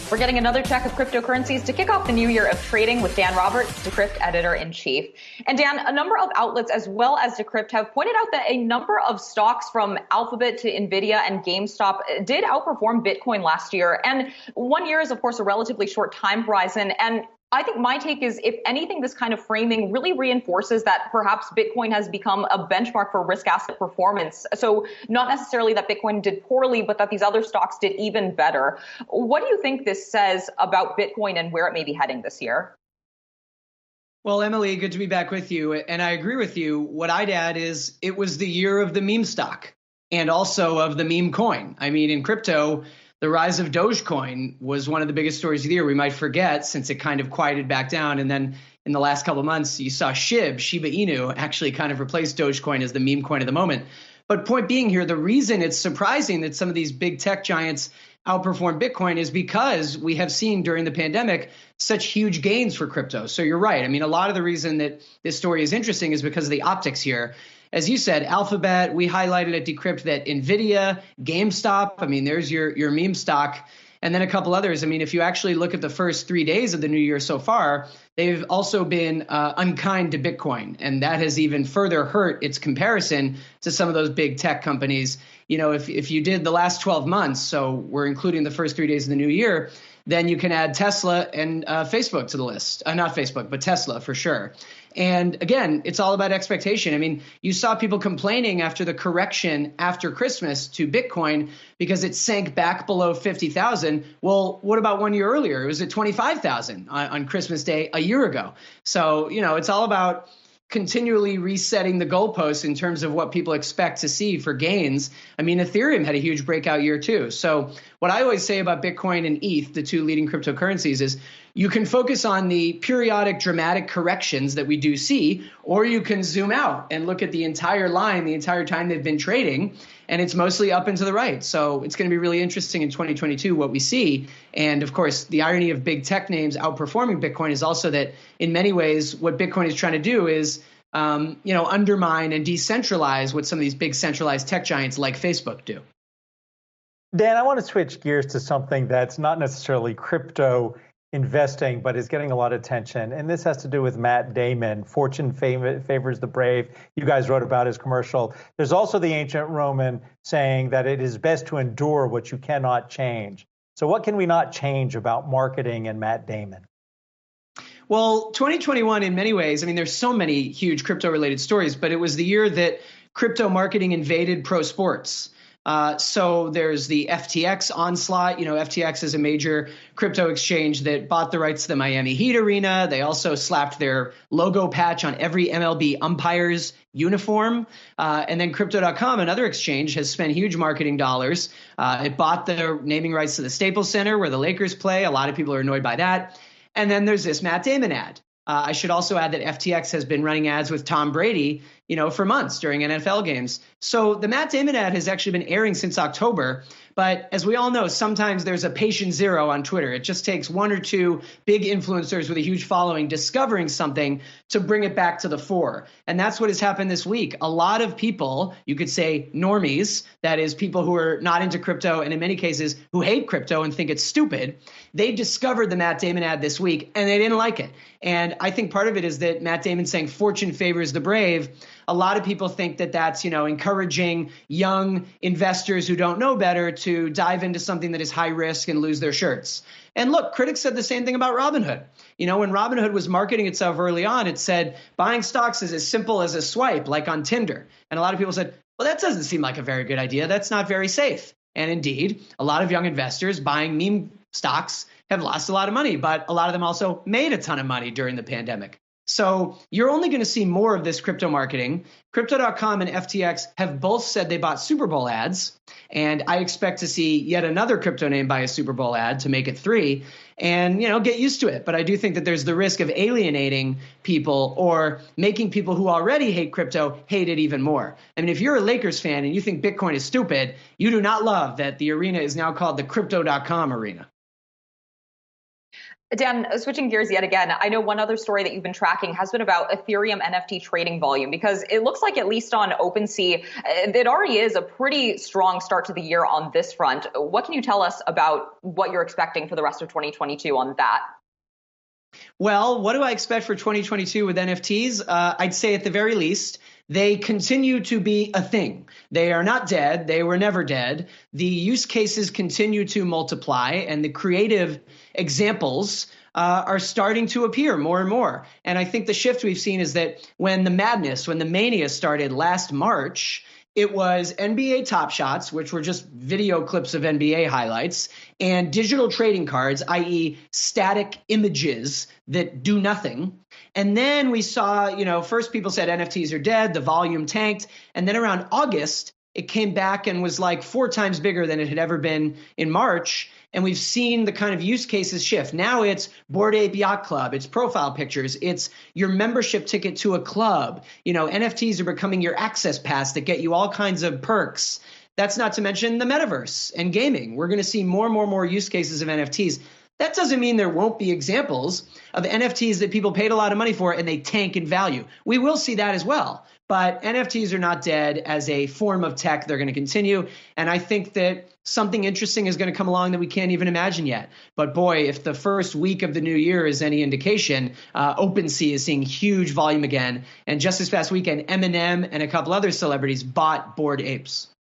We're getting another check of cryptocurrencies to kick off the new year of trading with Dan Roberts, Decrypt editor-in-chief. And Dan, a number of outlets as well as Decrypt have pointed out that a number of stocks from Alphabet to Nvidia and GameStop did outperform Bitcoin last year. And 1 year is, of course, a relatively short time horizon. And I think my take is, if anything, this kind of framing really reinforces that perhaps Bitcoin has become a benchmark for risk asset performance. So not necessarily that Bitcoin did poorly, but that these other stocks did even better. What do you think this says about Bitcoin and where it may be heading this year? Well, Emily, good to be back with you. And I agree with you. What I'd add is it was the year of the meme stock and also of the meme coin. I mean, in crypto, the rise of Dogecoin was one of the biggest stories of the year. We might forget since it kind of quieted back down. And then in the last couple of months, you saw Shiba Inu, actually kind of replaced Dogecoin as the meme coin of the moment. But point being here, the reason it's surprising that some of these big tech giants outperform Bitcoin is because we have seen during the pandemic such huge gains for crypto. So you're right. I mean, a lot of the reason that this story is interesting is because of the optics here. As you said, Alphabet, we highlighted at Decrypt that NVIDIA, GameStop, I mean, there's your meme stock, and then a couple others. I mean, if you actually look at the first 3 days of the new year so far, they've also been unkind to Bitcoin, and that has even further hurt its comparison to some of those big tech companies. You know, if you did the last 12 months, so we're including the first 3 days of the new year, then you can add Tesla and Facebook to the list. Not Facebook, but Tesla for sure. And again, it's all about expectation. I mean, you saw people complaining after the correction after Christmas to Bitcoin because it sank back below 50,000. Well, what about 1 year earlier? It was at 25,000 on Christmas Day a year ago. So, you know, it's all about continually resetting the goalposts in terms of what people expect to see for gains. I mean, Ethereum had a huge breakout year too. So what I always say about Bitcoin and ETH, the two leading cryptocurrencies, is you can focus on the periodic dramatic corrections that we do see, or you can zoom out and look at the entire line, the entire time they've been trading, and it's mostly up and to the right. So it's going to be really interesting in 2022 what we see. And of course, the irony of big tech names outperforming Bitcoin is also that in many ways, what Bitcoin is trying to do is undermine and decentralize what some of these big centralized tech giants like Facebook do. Dan, I want to switch gears to something that's not necessarily crypto investing, but is getting a lot of attention. And this has to do with Matt Damon. Fortune favors the brave. You guys wrote about his commercial. There's also the ancient Roman saying that it is best to endure what you cannot change. So what can we not change about marketing and Matt Damon? Well, 2021 in many ways, I mean, there's so many huge crypto-related stories, but it was the year that crypto marketing invaded pro sports. So there's the FTX onslaught. You know, FTX is a major crypto exchange that bought the rights to the Miami Heat arena. They also slapped their logo patch on every MLB umpire's uniform. And then Crypto.com, another exchange, has spent huge marketing dollars. It bought the naming rights to the Staples Center where the Lakers play. A lot of people are annoyed by that. And then there's this Matt Damon ad. I should also add that FTX has been running ads with Tom Brady, for months during NFL games. So the Matt Damon ad has actually been airing since October. But as we all know, sometimes there's a patient zero on Twitter. It just takes one or two big influencers with a huge following discovering something to bring it back to the fore. And that's what has happened this week. A lot of people, you could say normies, that is people who are not into crypto and in many cases who hate crypto and think it's stupid, they discovered the Matt Damon ad this week and they didn't like it. And I think part of it is that Matt Damon saying fortune favors the brave. A lot of people think that that's, encouraging young investors who don't know better to dive into something that is high risk and lose their shirts. And look, critics said the same thing about Robinhood. When Robinhood was marketing itself early on, it said buying stocks is as simple as a swipe, like on Tinder. And a lot of people said, well, that doesn't seem like a very good idea. That's not very safe. And indeed, a lot of young investors buying meme stocks have lost a lot of money, but a lot of them also made a ton of money during the pandemic. So you're only going to see more of this crypto marketing. Crypto.com and FTX have both said they bought Super Bowl ads. And I expect to see yet another crypto name buy a Super Bowl ad to make it 3 and, get used to it. But I do think that there's the risk of alienating people or making people who already hate crypto hate it even more. I mean, if you're a Lakers fan and you think Bitcoin is stupid, you do not love that the arena is now called the Crypto.com arena. Dan, switching gears yet again, I know one other story that you've been tracking has been about Ethereum NFT trading volume, because it looks like, at least on OpenSea, it already is a pretty strong start to the year on this front. What can you tell us about what you're expecting for the rest of 2022 on that? Well, what do I expect for 2022 with NFTs? I'd say at the very least, they continue to be a thing. They are not dead. They were never dead. The use cases continue to multiply, and the creative examples are starting to appear more and more. And I think the shift we've seen is that when the mania started last March, it was NBA Top Shots, which were just video clips of NBA highlights, and digital trading cards, i.e. static images that do nothing. And then we saw, first people said NFTs are dead, the volume tanked. And then around August, it came back and was like 4 times bigger than it had ever been in March. And we've seen the kind of use cases shift. Now it's Bored Ape Yacht Club, it's profile pictures, it's your membership ticket to a club. NFTs are becoming your access pass that get you all kinds of perks. That's not to mention the metaverse and gaming. We're going to see more and more use cases of NFTs. That doesn't mean there won't be examples of NFTs that people paid a lot of money for and they tank in value. We will see that as well. But NFTs are not dead as a form of tech. They're going to continue. And I think that something interesting is going to come along that we can't even imagine yet. But boy, if the first week of the new year is any indication, OpenSea is seeing huge volume again. And just this past weekend, Eminem and a couple other celebrities bought Bored Apes.